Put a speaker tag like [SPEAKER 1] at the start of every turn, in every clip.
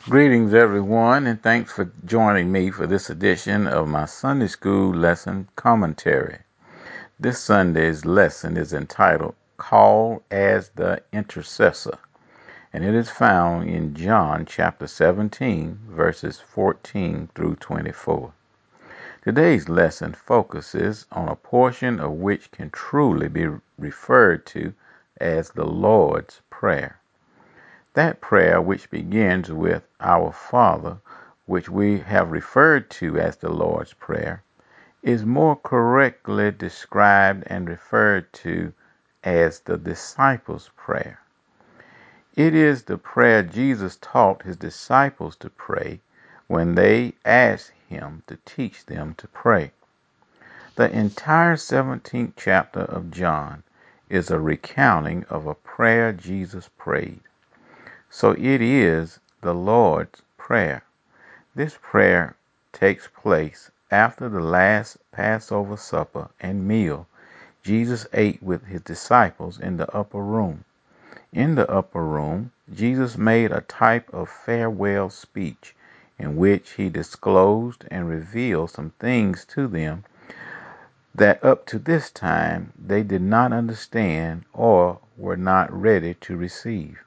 [SPEAKER 1] Greetings, everyone, and thanks for joining me for this edition of my Sunday School Lesson Commentary. This Sunday's lesson is entitled Called as the Intercessor, and it is found in John chapter 17, verses 14 through 24. Today's lesson focuses on a portion of which can truly be referred to as the Lord's Prayer. That prayer which begins with Our Father, which we have referred to as the Lord's Prayer, is more correctly described and referred to as the disciples' prayer. It is the prayer Jesus taught his disciples to pray when they asked him to teach them to pray. The entire 17th chapter of John is a recounting of a prayer Jesus prayed. So it is the Lord's Prayer. This prayer takes place after the last Passover supper and meal Jesus ate with his disciples in the upper room. In the upper room, Jesus made a type of farewell speech in which he disclosed and revealed some things to them that up to this time they did not understand or were not ready to receive.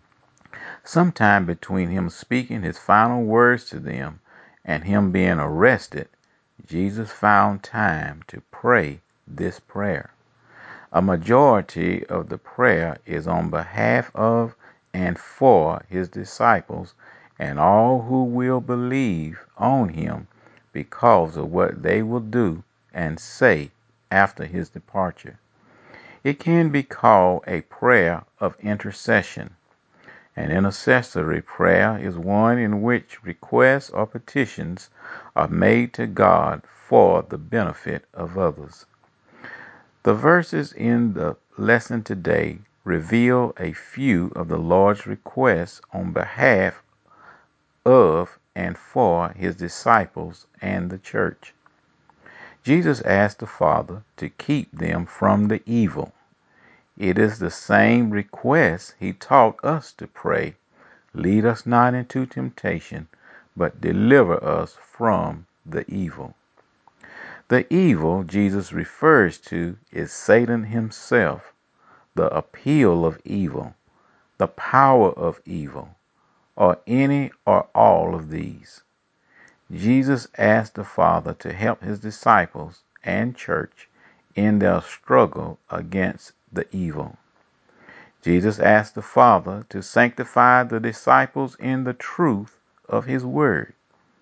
[SPEAKER 1] Sometime between him speaking his final words to them and him being arrested, Jesus found time to pray this prayer. A majority of the prayer is on behalf of and for his disciples and all who will believe on him because of what they will do and say after his departure. It can be called a prayer of intercession. An intercessory prayer is one in which requests or petitions are made to God for the benefit of others. The verses in the lesson today reveal a few of the Lord's requests on behalf of and for his disciples and the church. Jesus asked the Father to keep them from the evil. It is the same request he taught us to pray. Lead us not into temptation, but deliver us from the evil. The evil Jesus refers to is Satan himself, the appeal of evil, the power of evil, or any or all of these. Jesus asked the Father to help his disciples and church in their struggle against the evil. Jesus asked the Father to sanctify the disciples in the truth of his word.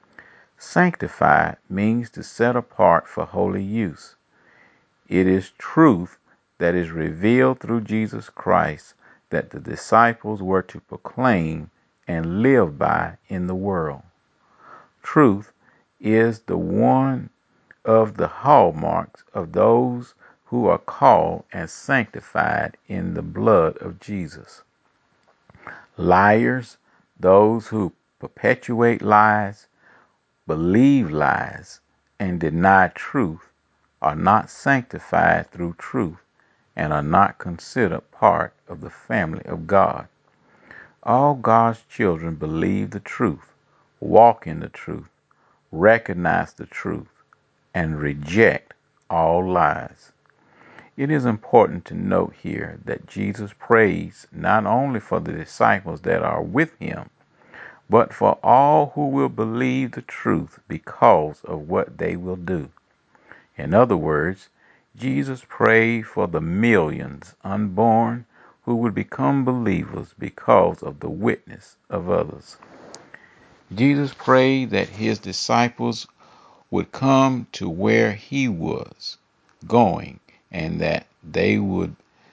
[SPEAKER 1] Sanctify means to set apart for holy use. It is truth that is revealed through Jesus Christ that the disciples were to proclaim and live by in the world. Truth is the one of the hallmarks of those who are called and sanctified in the blood of Jesus. Liars, those who perpetuate lies, believe lies, and deny truth, are not sanctified through truth and are not considered part of the family of God. All God's children believe the truth, walk in the truth, recognize the truth, and reject all lies. It is important to note here that Jesus prays not only for the disciples that are with him, but for all who will believe the truth because of what they will do. In other words, Jesus prayed for the millions unborn who would become believers because of the witness of others. Jesus prayed that his disciples would come to where he was going and that they would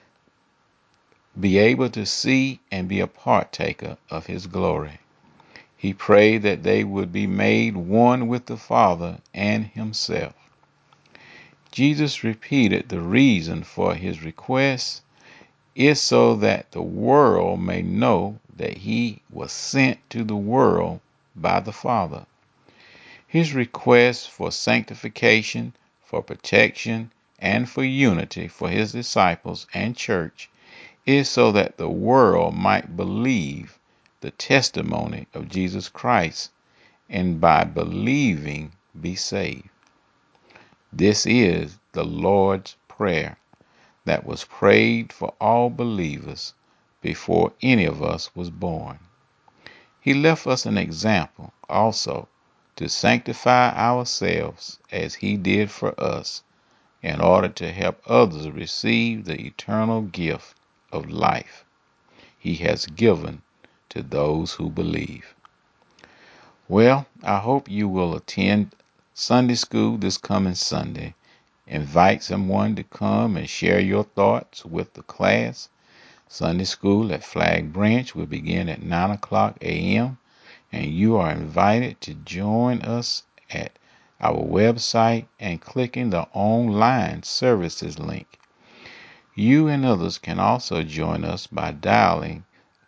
[SPEAKER 1] be able to see and be a partaker of his glory. He prayed that they would be made one with the Father and himself. Jesus repeated the reason for his request is so that the world may know that he was sent to the world by the Father. His request for sanctification, for protection, and for unity for his disciples and church is so that the world might believe the testimony of Jesus Christ, and by believing be saved. This is the Lord's Prayer that was prayed for all believers before any of us was born. He left us an example also to sanctify ourselves as he did for us, in order to help others receive the eternal gift of life he has given to those who believe. Well, I hope you will attend Sunday school this coming Sunday. Invite someone to come and share your thoughts with the class. Sunday school at Flag Branch will begin at 9 o'clock a.m. and you are invited to join us at our website and clicking the online services link. You and others can also join us by dialing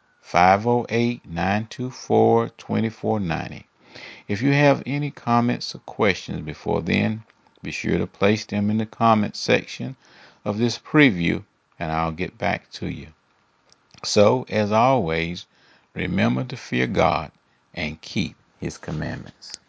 [SPEAKER 1] 508-924-2490. If you have any comments or questions before then, be sure to place them in the comments section of this preview and I'll get back to you. So, as always, remember to fear God and keep his commandments.